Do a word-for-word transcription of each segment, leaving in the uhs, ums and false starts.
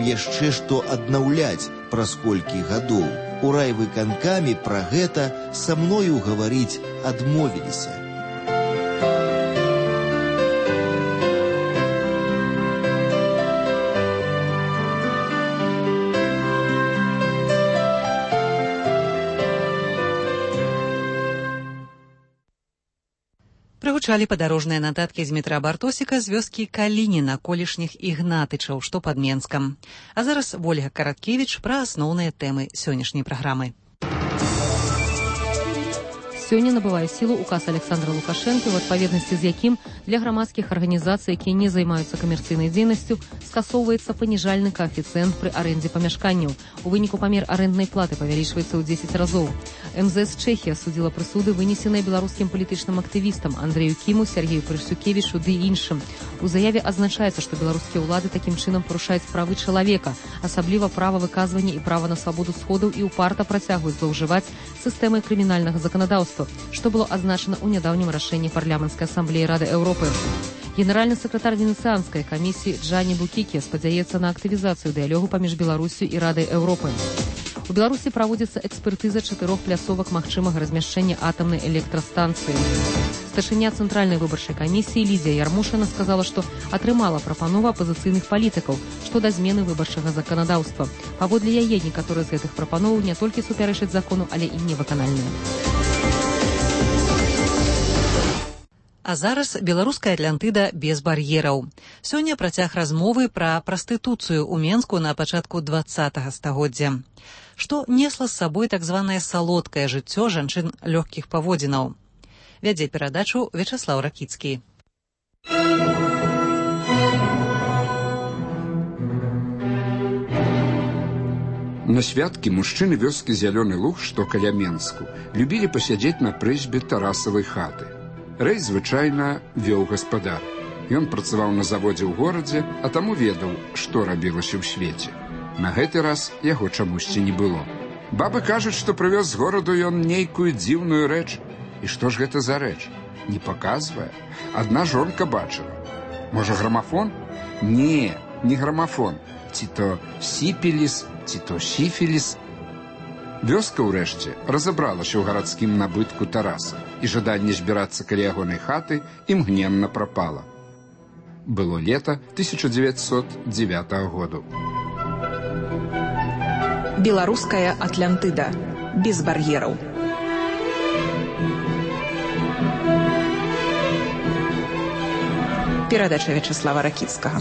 яшчэ што аднаўляць праз колькі гадоў. У райвыканкаме пра гэта са мною гаварыць адмовіліся. Прагучалі падарожныя нататкі з метра Бартосіка з вёскі Калініна, колішніх ігнатычаў, што пад Менскам. А зараз Вольга Караткевіч пра асноўныя тэмы сённяшняй праграмы. Сёння набывае сілу указ Александра Лукашэнкі, у адпаведнасці з якім для грамадскіх арганізацый, якія не займаюцца камерцыйнай дзейнасцю, скасоўваецца паніжальны каэфіцыент пры арэндзе памяшканняў. У выніку памер арэнднай платы павялічваецца ў дзесяць разоў. эм зэ эс Чэхія судзіла прысуды, вынесеныя беларускім палітычным актывістам Андрэю Кіму, Сергею Прышсукевічу ды іншым. У заяве азначаецца, што беларускія ўлады такім чынам парушаюць правы чалавека, асабліва права выказвання і права на свабоду сходаў, і ўпарта працягваюць злоўжываць сістэмай крымінальнага заканадаўства, што было азначана ў нядаўнім рашэнні парламенцкай асамблеі Рады Еўропы. Генеральны сакратар Венецыянскай камісіі Джанні Букіке спадзяецца на актывізацыю дыялогу паміж Беларусю і Радай Еўропы. У Беларусі праводзіцца экспертыза чатырох пляцовак магчымага размяшчэння атамнай электрастанцыі. Старшыня цэнтральнай выбарчай камісіі Лідзія Ярмушына сказала, што атрымала прапанову апазіцыйных палітыкаў што да змены выбарчага заканадаўства. Паводле яе, некаторыя з гэтых прапановаў не толькі супярэчаць закону, але і невыканальныя. А зараз беларуская Атлантыда без бар'ераў. Сёння працяг размовы пра прастытуцыю ў Менску на пачатку дваццатага стагоддзя. Што несла з сабой так званае салодкае жыццё жанчын лёгкіх паводзінаў. Вядзе перадачу Вячаслаў Ракіцкі. На святкі мужчыны вёскі Зялёны Луг, што каля Менску, любілі пасядзець на прызбе Тарасавай хаты. Рэй звычайна вёў гаспадар. Ён працаваў на заводзе ў горадзе, а таму ведаў, што рабілася ў свеце. На гэты раз яго чамусьці не было. Бабы кажуць, што прывёз з гораду ён нейкую дзіўную рэч. І што ж гэта за рэч? Не паказвае. Адна жонка бачыла. Можа, грамафон? Не, не грамафон. Ці то сіпіліс, ці то сіфіліс. Вёска, урэшце, разабралася ў гарадскім набытку Тараса, і жаданне збірацца каля ягонай хаты імгненна прапала. Было лета тысяча дзевяцьсот дзевятага году. Беларуская Атлантыда. Без бар'ераў. Перадача Вячаслава Ракіцкага.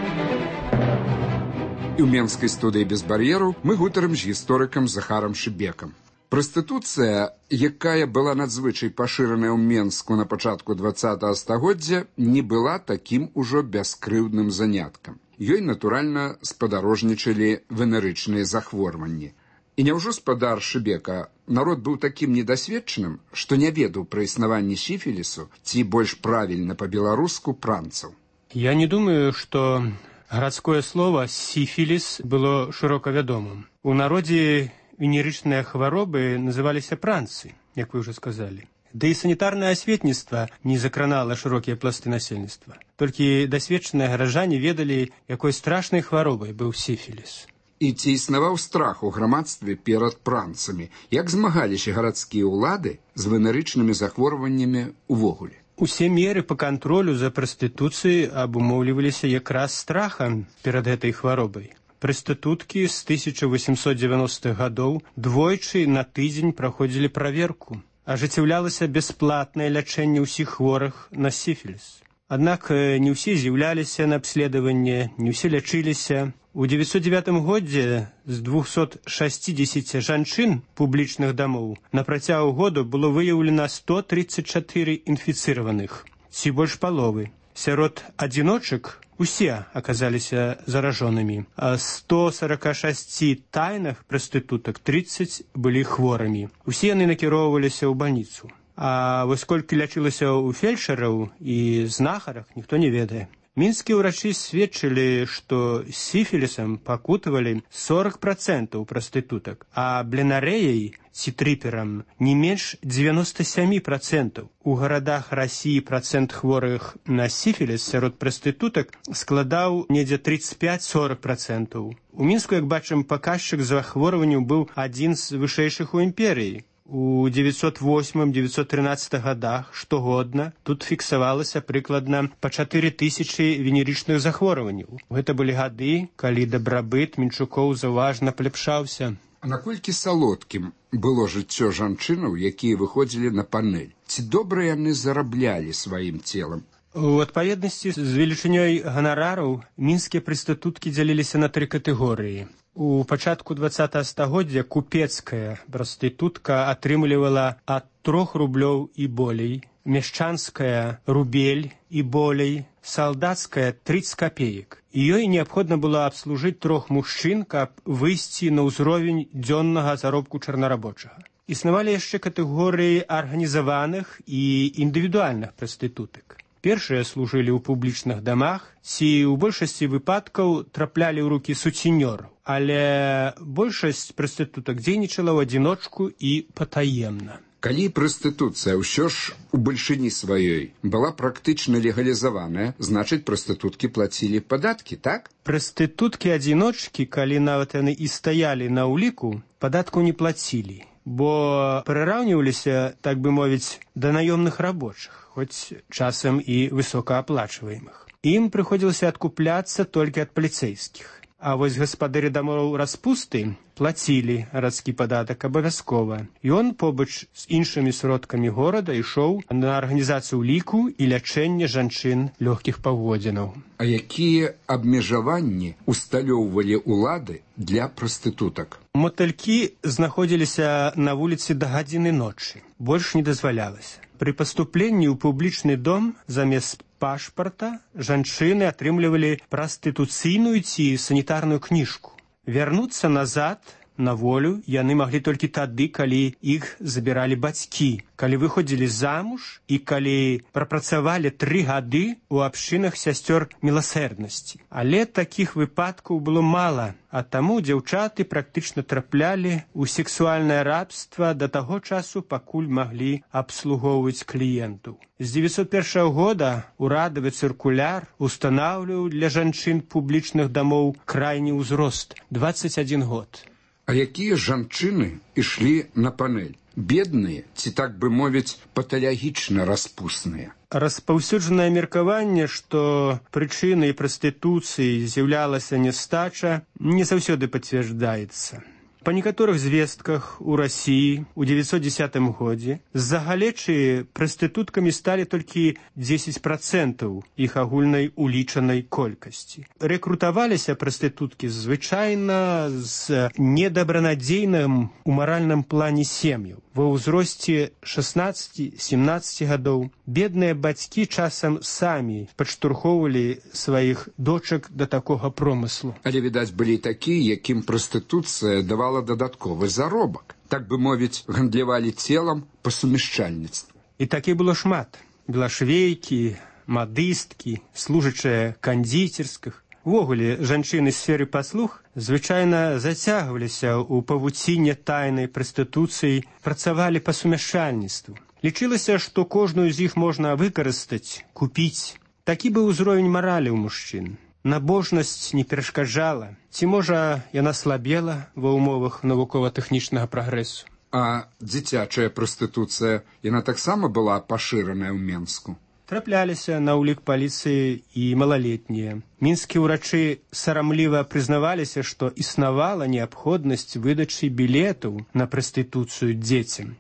І ў менскай студыі без бар'ераў мы гутарым з гісторыкам Захарам Шыбекам. Прастытуцыя, якая была надзвычай пашыраная ў Менску на пачатку дваццатага стагоддзя, не была такім ужо бяскрыўдным заняткам. Ёй, натуральна, спадарожнічалі венерычныя захворванні. І няўжо спадар Шыбека народ быў такім недасведчаным, што не ведаў пра існаванне сіфілісу, ці больш правільна па-беларуску пранцаў? Я не думаю, што гарадское слово «сіфіліс» было шырока вядомым. У народзе венерычныя хваробы называліся пранцы, як вы ўжо сказалі. Да і санітарнае асветніцтва не закранала шырокія пласты насельніцтва. Толькі дасведчаныя гараджане ведалі, якой страшнай хваробай быў сіфіліс. І ці існаваў страх у грамадстве перад пранцамі? Як змагаліся гарадскія ўлады з венерычнымі захворваннямі ўвогуле? Усе меры па кантролю за прастытуцыяй абумоўліваліся якраз страхам перад гэтай хваробай. Прастытуткі з тысяча восемсот дзевяностых гадоў двойчы на тыдзень праходзілі праверку. Ажыццяўлялася бясплатнае лячэнне ўсіх хворых на сіфіліс. Аднак не ўсе з'яўляліся на абследаванне, не ўсе лячыліся. У дзевяцьсот дзевятым годзе з двухсот шасцідзесяці жанчын публічных дамоў на працягу году было выяўлена сто тридцать чатыры інфіцыраваных, ці больш паловы. Сярод адзіночак усе аказаліся заражонымі, а сто сорок шесть тайных прастытутак тридцать былі хворымі. Усе яны накіроўваліся ў бальніцу. А вось колькі лячылася ў фельчараў і знахарах, ніхто не ведае. Мінскія ўрачы сведчылі, што сіфілісам пакутавалі сорок процентаў прастытутак, а бленарэяй, ці трыперам не менш девяносто семь процентов. У гарадах России процент хворых на сифіліс сярод прастытутак складаў недзе тридцать пять — сорок процентов. У Мінску, як бачым, паказчык захворванняў быў адзін з вышэйшых у імперыі. У девятьсот восьмым — девятьсот тринадцатым годах штогодна тут фіксавалася прыкладна па чатыры тысячы венерычных захворванняў. Гэта былі гады, калі дабрабыт мінчукоў заўважна паляпшаўся. А наколькі салодкім было жыццё жанчынаў, якія выходзілі на панэль? Ці добра яны зараблялі сваім целам? У адпаведнасці з велічынёй ганарараў мінскія прастытуткі дзяліліся на тры катэгорыі. У пачатку двадцатага стагоддзя купецкая прастытутка атрымлівала ад трох рублёў і болей, мяшчанская рубель і болей, салдацкая тридцать копеек. І ёй неабходна было абслужыць трох мужчын, каб выйсці на ўзровень дзённага заробку чарнарабочага. Існавалі яшчэ катэгорыі арганізаваных і індывідуальных прастытутак. Першыя служылі ў публічных дамах ці ў большасці выпадкаў траплялі ў рукі суцінёраў, але большасць прастытутак дзейнічала ў адзіночку і патаемна. Калі прастытуцыя ўсё ж у бальшыні сваёй была практычна легалізаваная, значыць прастытуткі плацілі падаткі, так? Прастытуткі-адзіночкі, калі нават яны і стаялі на ўліку, падатку не плацілі, бо прыраўніваліся, так бы мовіць, да наёмных рабочых, хоць часам і высокааплачваемых. Ім прыходзілася адкупляцца толькі ад паліцэйскіх. А вось гаспадары дамоў распусты плацілі гарадскі падатак абавязкова. Ён побач з іншымі сродкамі горада ішоў на арганізацыю ліку і лячэнне жанчын лёгкіх паводзінаў. А якія абмежаванні усталёўвалі ўлады для прастытутак? Мотылькі знаходзіліся на вуліцы да гадзіны ночы. Больш не дазвалялася. Пры паступленні ў публічны дом замест пашпарта жанчыны атрымлівалі прастытуцыйную ці санітарную кніжку. Вярнуцца назад на волю яны маглі толькі тады, калі іх забіралі бацькі, калі выходзілі замуж і калі прапрацавалі тры гады ў абшчынах сясцёр міласэрнасці. Але такіх выпадкаў было мала, а таму дзяўчаты практычна траплялі ў сексуальнае рабства да таго часу, пакуль маглі абслугоўваць кліентаў. З девятьсот першага года урадавы цыркуляр устанаўліваў для жанчын публічных дамоў крайні ўзрост – двадцать один год. А якія жанчыны ішлі на панэль? Бедныя ці, так бы мовіць, паталагічна распусныя? Распаўсюджанае меркаванне, што прычынай прастытуцыі з'яўлялася нястача, не заўсёды пацвярджаецца. Па некаторых звестках у Расіі ў девятьсот десятым годзе з-за галечы прастытуткамі сталі толькі дзесяць процентаў іх агульнай улічанай колькасці. Рэкрутаваліся прастытуткі звычайна з недабранадзейным у маральным плане сем'яў. Ва ўзросце шаснаццаці — семнаццаці гадоў бедныя бацькі часам самі падштурхоўвалі сваіх дочак да такога промыслу. Але, відаць, былі такія, якім прастытуцыя давала дадатковы заробак. Так бы мовіць, гандлявалі целам па сумяшчальніцтву. І такі было шмат. Белашвейкі, мадысткі, служачыя кандзіцерскіх. Увогуле, жанчыны з сферы паслуг звычайна зацягваліся ў павуціне тайнай прастытуцыі, працавалі па сумяшчальніцтву. Лічылася, што кожную з іх можна выкарыстаць, купіць. Такі быў узровень маралі ў мужчын. Набожнасць не перашкаджала, ці, можа, яна слабела ва ўмовах навукова-тэхнічнага прагрэсу. А дзіцячая прастытуцыя, яна таксама была пашыраная ў Менску? Трапляліся на ўлік паліцыі і малалетнія. Мінскія ўрачы сарамліва прызнаваліся, што існавала неабходнасць выдачы білетаў на прастытуцыю дзецям.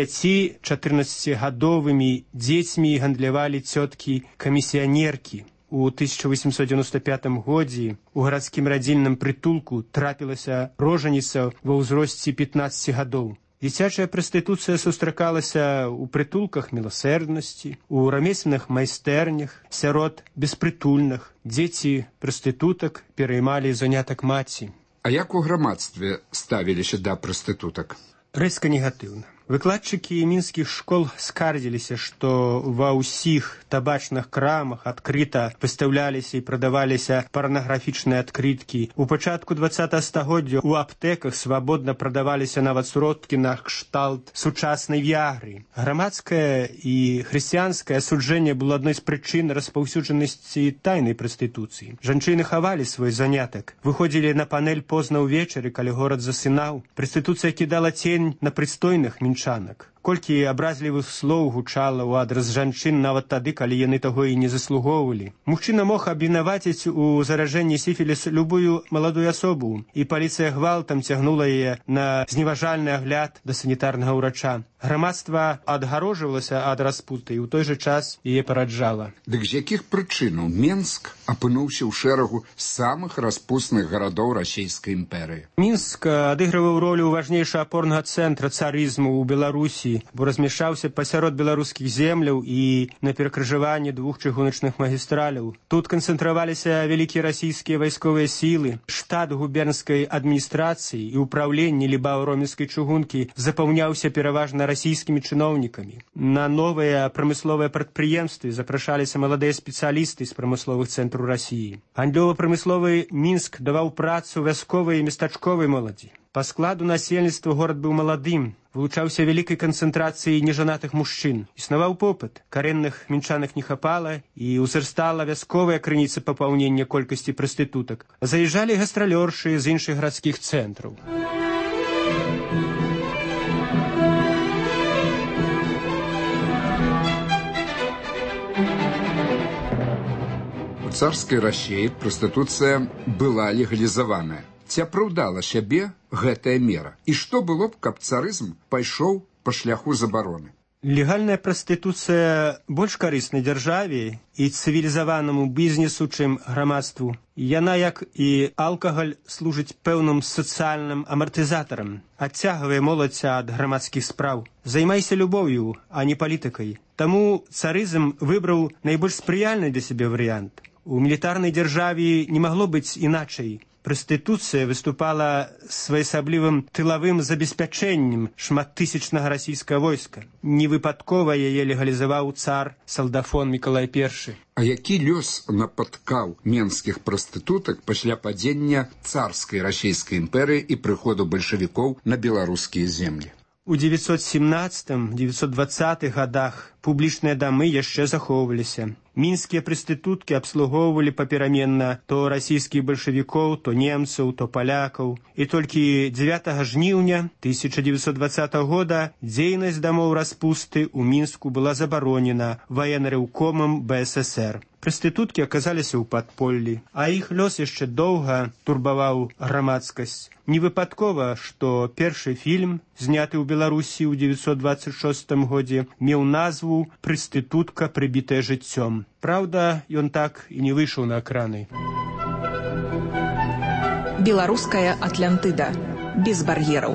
дзесяці-чатырнаццацігадовымі дзецьмі гандлявалі цёткі-камісіянеркі. У тысяча восемьсот девяносто пятым годзе у гарадскім радзільным прытулку трапілася рожаніца ва ўзросце пятнаццаці гадоў. Дзіцячая прастытуцыя сустракалася ў прытулках міласэрнасці, у рамесленых майстэрнях, сярод беспрытульных. Дзеці прастытутак пераймалі занятак маці. А як у грамадстве ставіліся да прастытутак? Рэзка негатыўна. Выкладчыкі мінскіх школ скардзіліся, што ва ўсіх табачных крамах адкрыта выстаўляліся і прадаваліся парнаграфічныя адкрыткі. У пачатку дваццатага стагоддзя ў аптэках свабодна прадаваліся нават сродкі на кшталт сучаснай віагры. Грамадскае і хрысціянскае асуджэнне было адной з прычын распаўсюджанасці тайнай прастытуцыі. Жанчыны хавалі свой занятак, выходзілі на панель позна ўвечары, калі горад засынаў. Прастытуцыя кідала цень на прыстойных мінчанак. Колькі абразлівых слоў гучала ў адрас жанчын нават тады, калі яны таго і не заслугоўвалі. Мужчына мог абвінаваціць у заражэнні сіфіліс любую маладую асобу, і паліцыя гвалтам цягнула яе на зневажальны агляд да санітарнага ўрача. Грамадства адгарожвалася ад распуты і ў той жа час яе параджала. Дык з якіх прычынаў Менск апынуўся ў шэрагу самых распусных гарадоў расійскай імперыі? Мінск адыгрываў ролю важнейшага апорнага цэнтра царызму ў Беларусі, бо размяшчаўся пасярод беларускіх земляў і на перакрыжаванні двух чыгуначных магістраляў. Тут канцэнтраваліся вялікія расійскія вайсковыя сілы. Штат губернскай адміністрацыі і ўпраўленне лібава-ромельскай чыгункі запаўняўся пераважна расійскімі чыноўнікамі. На новыя прамысловыя прадпрыемствы запрашаліся маладыя спецыялісты з прамысловых цэнтраў Расіі. Гандлёва-прамысловы Мінск даваў працу вясковай і местачковай моладзі. Па складу насельніцтва горад быў маладым, вылучаўся вялікай канцэнтрацыяй нежанатых мужчын. Існаваў попыт, карэнных мінчанак не хапала і ўзрастала вясковая крыніца папаўнення колькасці прастытутак. Заязджалі гастралёршы з іншых гарадскіх цэнтраў. У царскай Расіі прастытуцыя была легалізаваная. Ці апраўдала сябе гэтая мера? І што было б, каб царызм пайшоў па шляху забароны? Легальная прастытуцыя больш карысна дзяржаве і цывілізаванаму бізнесу, чым грамадству. Яна, як і алкагаль, служыць пэўным сацыяльным амартызатарам, адцягвае моладзь ад грамадскіх спраў. Займайся любоўю, а не палітыкай. Таму царызм выбраў найбольш спрыяльны для сябе варыянт. У мілітарнай дзяржаве не магло быць іначай. Прастытуцыя выступала своеасаблівым тылавым забеспячэннем шматтысячнага расійскага войска. Невыпадкова яе легалізаваў цар Салдафон Мікалай Першы. А які лёс напаткаў менскіх прастытутак пасля падзення царскай расійскай імперыі і прыходу бальшавікоў на беларускія землі? У девятьсот семнадцатым — девятьсот двадцатых гадах публічныя дамы яшчэ захоўваліся. Мінскія прастытуткі абслугоўвалі папераменна то расійскіх бальшавікоў, то немцаў, то палякаў. І толькі дзевятага жніўня тысяча дзевятьсот двадцатага года дзейнасць дамоў распусты ў Мінску была забаронена ваенрэўкомам бэ эс эсэр. Прастытуткі аказаліся ў падполлі, а іх лёс яшчэ доўга турбаваў грамадскасць. Невыпадкова, што першы фільм, зняты ў Беларусі ў девятьсот двадцать шостым годзе, меў назву «Прастытутка, прыбітая жыццём». Праўда, ён так і не выйшаў на экраны. Беларуская Атлантыда. Без бар'ераў.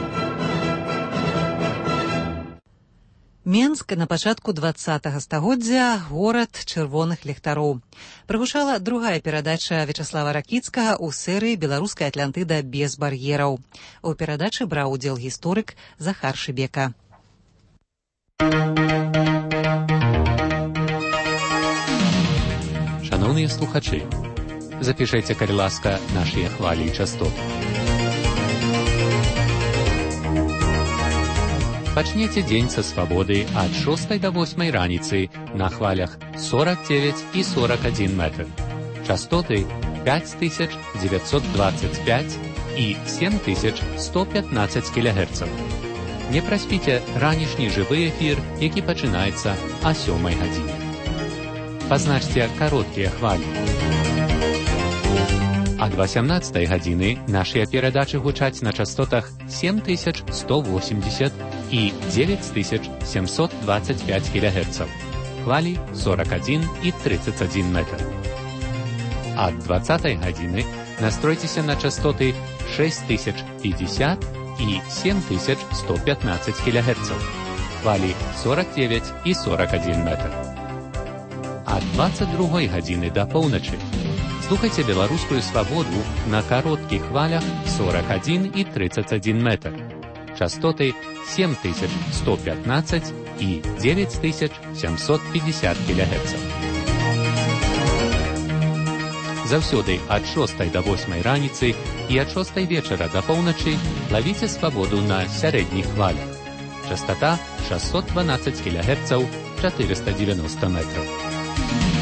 Менск на пачатку двадцатага стагоддзя – горад чырвоных ліхтароў. Прагучала другая перадача Вячаслава Ракіцкага ў серыі «Беларуская Атлантыда без бар'ераў». У перадачы браў удзел гісторык Захар Шыбека. Шановныя слухачы, запішайце, калі ласка, нашыя хвалі і частоты. Пачнеце дзень са свабоды ад шостай да восьмай раніцы на хвалях сорок девять і сорок один метр. Частоты пять тысяч девятьсот двадцать пять і семь тысяч сто пятнадцать кілогерцаў. Не праспіце ранішні жывы эфір, які пачынаецца а сёмай гадзіне. Пазначце кароткія хвалі. Ад васямнаццатай гадзіны нашыя перадачы гучаць на частотах семь тысяч сто восемьдесят і девять тысяч семьсот двадцать пять кілогерцаў. Хвалі сорок один і тридцать один метр. Ад двадцатай гадзіны настройцеся на частоты шесть тысяч пятьдесят і семь тысяч сто пятнадцать кілогерцаў. Хвалі сорок девять і сорок один метр. Ад двадцать другой гадзіны да поўначы слухайце беларускую свабоду на кароткіх хвалях сорок один і тридцать один метр. частоты семь тысяч сто пятнадцать и девять тысяч семьсот пятьдесят килогерцаў. Заўсёды ад шостай да восьмай раніцы і ад шостай вечара да поўначы лавіце свабоду на сярэдніх хвалях. Частота шестьсот двенадцать килогерцаў, четыреста девяносто метров.